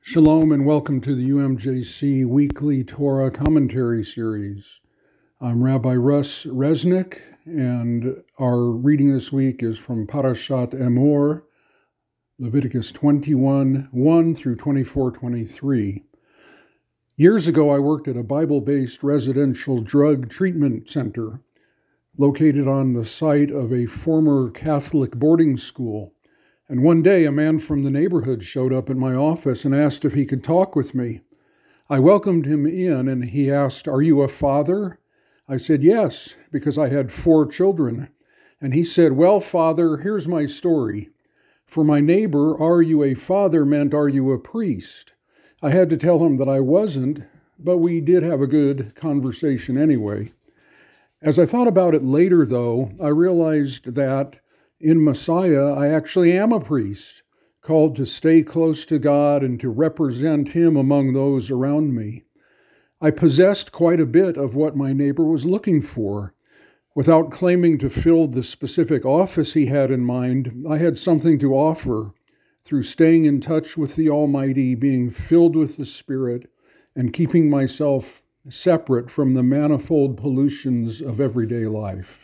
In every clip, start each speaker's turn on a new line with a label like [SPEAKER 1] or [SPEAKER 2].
[SPEAKER 1] Shalom and welcome to the UMJC Weekly Torah Commentary Series. I'm Rabbi Russ Resnick, and our reading this week is from Parashat Emor, Leviticus 21, 1 through 24:23. Years ago, I worked at a Bible-based residential drug treatment center located on the site of a former Catholic boarding school. And one day, a man from the neighborhood showed up at my office and asked if he could talk with me. I welcomed him in, and he asked, "Are you a father?" I said, "Yes," because I had 4 children. And he said, "Well, Father, here's my story. For my neighbor, 'Are you a father?' meant, 'Are you a priest?' I had to tell him that I wasn't, but we did have a good conversation anyway. As I thought about it later, though, I realized that in Messiah, I actually am a priest, called to stay close to God and to represent Him among those around me. I possessed quite a bit of what my neighbor was looking for. Without claiming to fill the specific office he had in mind, I had something to offer through staying in touch with the Almighty, being filled with the Spirit, and keeping myself separate from the manifold pollutions of everyday life.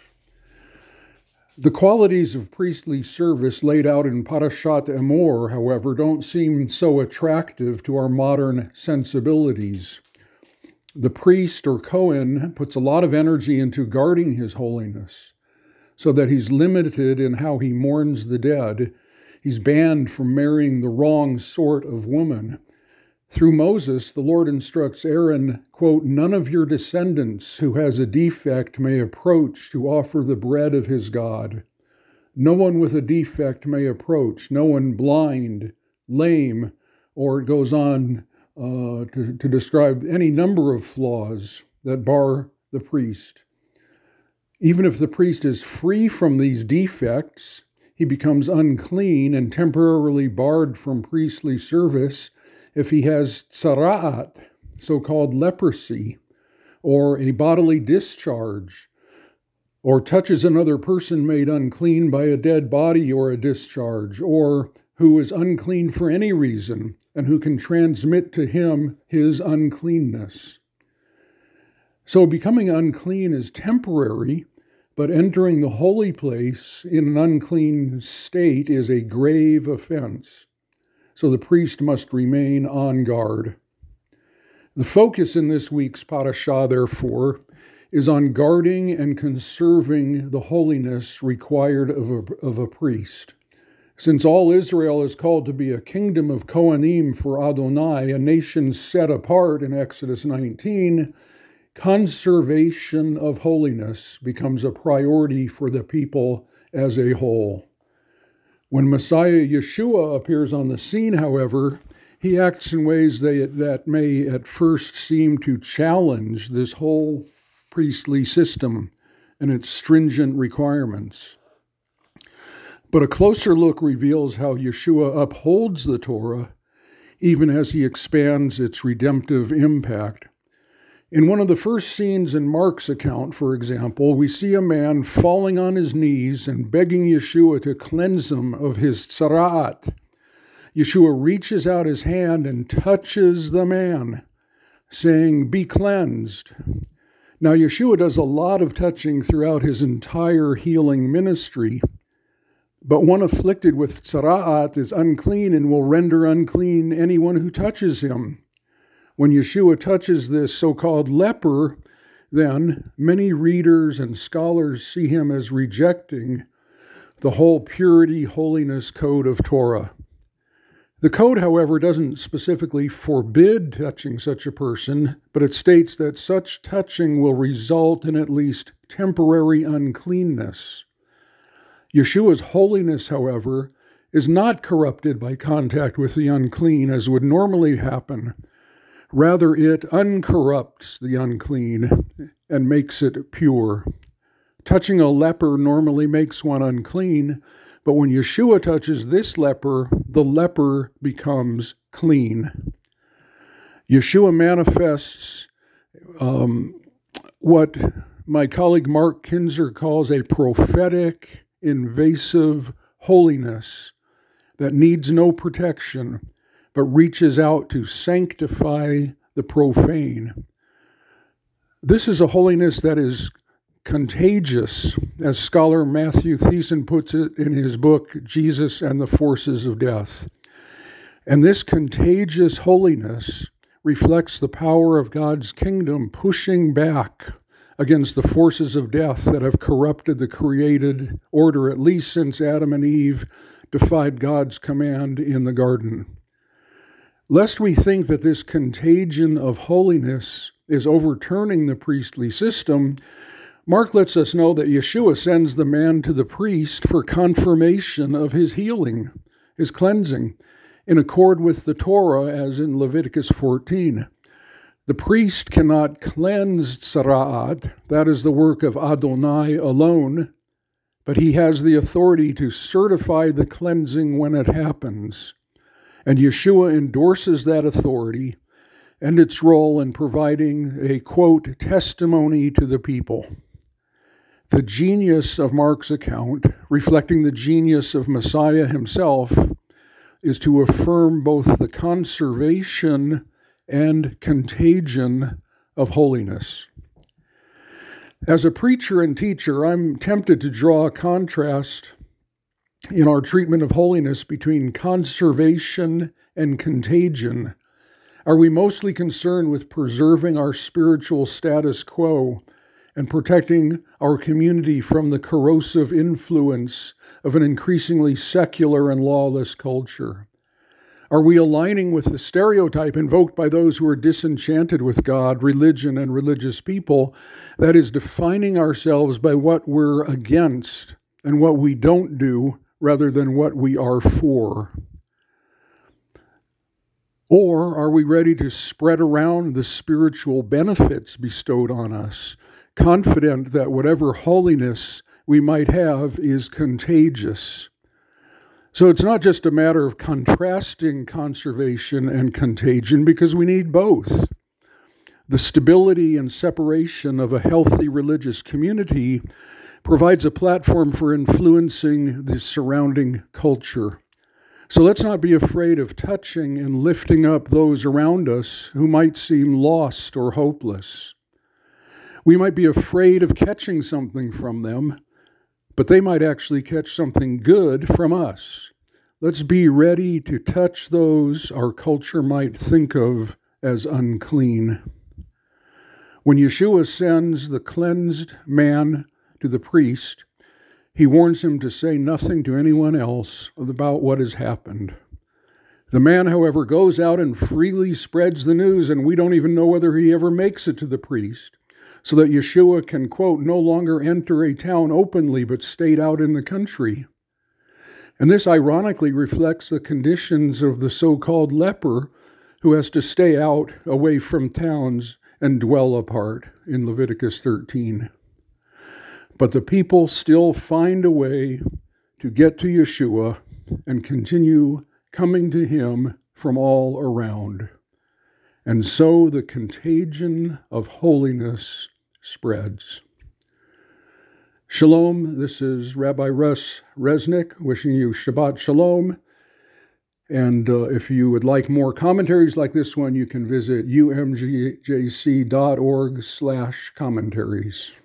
[SPEAKER 1] The qualities of priestly service laid out in Parashat Emor, however, don't seem so attractive to our modern sensibilities. The priest or Kohen puts a lot of energy into guarding his holiness, so that he's limited in how he mourns the dead. He's banned from marrying the wrong sort of woman. Through Moses, the Lord instructs Aaron, quote, "None of your descendants who has a defect may approach to offer the bread of his God. No one with a defect may approach, no one blind, lame," or it goes on to describe any number of flaws that bar the priest. Even if the priest is free from these defects, he becomes unclean and temporarily barred from priestly service if he has tzara'at, so-called leprosy, or a bodily discharge, or touches another person made unclean by a dead body or a discharge, or who is unclean for any reason and who can transmit to him his uncleanness. So becoming unclean is temporary, but entering the holy place in an unclean state is a grave offense. So the priest must remain on guard. The focus in this week's parashah, therefore, is on guarding and conserving the holiness required of a priest. Since all Israel is called to be a kingdom of Kohanim for Adonai, a nation set apart in Exodus 19, conservation of holiness becomes a priority for the people as a whole. When Messiah Yeshua appears on the scene, however, he acts in ways that may at first seem to challenge this whole priestly system and its stringent requirements. But a closer look reveals how Yeshua upholds the Torah, even as he expands its redemptive impact. In one of the first scenes in Mark's account, for example, we see a man falling on his knees and begging Yeshua to cleanse him of his tzara'at. Yeshua reaches out his hand and touches the man, saying, "Be cleansed." Now, Yeshua does a lot of touching throughout his entire healing ministry, but one afflicted with tzara'at is unclean and will render unclean anyone who touches him. When Yeshua touches this so-called leper, then many readers and scholars see him as rejecting the whole purity, holiness code of Torah. The code, however, doesn't specifically forbid touching such a person, but it states that such touching will result in at least temporary uncleanness. Yeshua's holiness, however, is not corrupted by contact with the unclean as would normally happen. Rather, it uncorrupts the unclean and makes it pure. Touching a leper normally makes one unclean, but when Yeshua touches this leper, the leper becomes clean. Yeshua manifests what my colleague Mark Kinzer calls a prophetic, invasive holiness that needs no protection, but reaches out to sanctify the profane. This is a holiness that is contagious, as scholar Matthew Thiessen puts it in his book, Jesus and the Forces of Death. And this contagious holiness reflects the power of God's kingdom pushing back against the forces of death that have corrupted the created order, at least since Adam and Eve defied God's command in the garden. Lest we think that this contagion of holiness is overturning the priestly system, Mark lets us know that Yeshua sends the man to the priest for confirmation of his healing, his cleansing, in accord with the Torah as in Leviticus 14. The priest cannot cleanse tzara'at, that is the work of Adonai alone, but he has the authority to certify the cleansing when it happens. And Yeshua endorses that authority and its role in providing a, quote, testimony to the people. The genius of Mark's account, reflecting the genius of Messiah himself, is to affirm both the conservation and contagion of holiness. As a preacher and teacher, I'm tempted to draw a contrast in our treatment of holiness between conservation and contagion. Are we mostly concerned with preserving our spiritual status quo and protecting our community from the corrosive influence of an increasingly secular and lawless culture? Are we aligning with the stereotype invoked by those who are disenchanted with God, religion, and religious people, that is, defining ourselves by what we're against and what we don't do rather than what we are for? Or are we ready to spread around the spiritual benefits bestowed on us, confident that whatever holiness we might have is contagious? So it's not just a matter of contrasting conservation and contagion, because we need both. The stability and separation of a healthy religious community provides a platform for influencing the surrounding culture. So let's not be afraid of touching and lifting up those around us who might seem lost or hopeless. We might be afraid of catching something from them, but they might actually catch something good from us. Let's be ready to touch those our culture might think of as unclean. When Yeshua sends the cleansed man to the priest, he warns him to say nothing to anyone else about what has happened. The man, however, goes out and freely spreads the news, and we don't even know whether he ever makes it to the priest, so that Yeshua can, quote, no longer enter a town openly, but stayed out in the country. And this ironically reflects the conditions of the so-called leper who has to stay out away from towns and dwell apart in Leviticus 13. But the people still find a way to get to Yeshua and continue coming to him from all around. And so the contagion of holiness spreads. Shalom, this is Rabbi Russ Resnick wishing you Shabbat Shalom. And if you would like more commentaries like this one, you can visit umgjc.org/commentaries.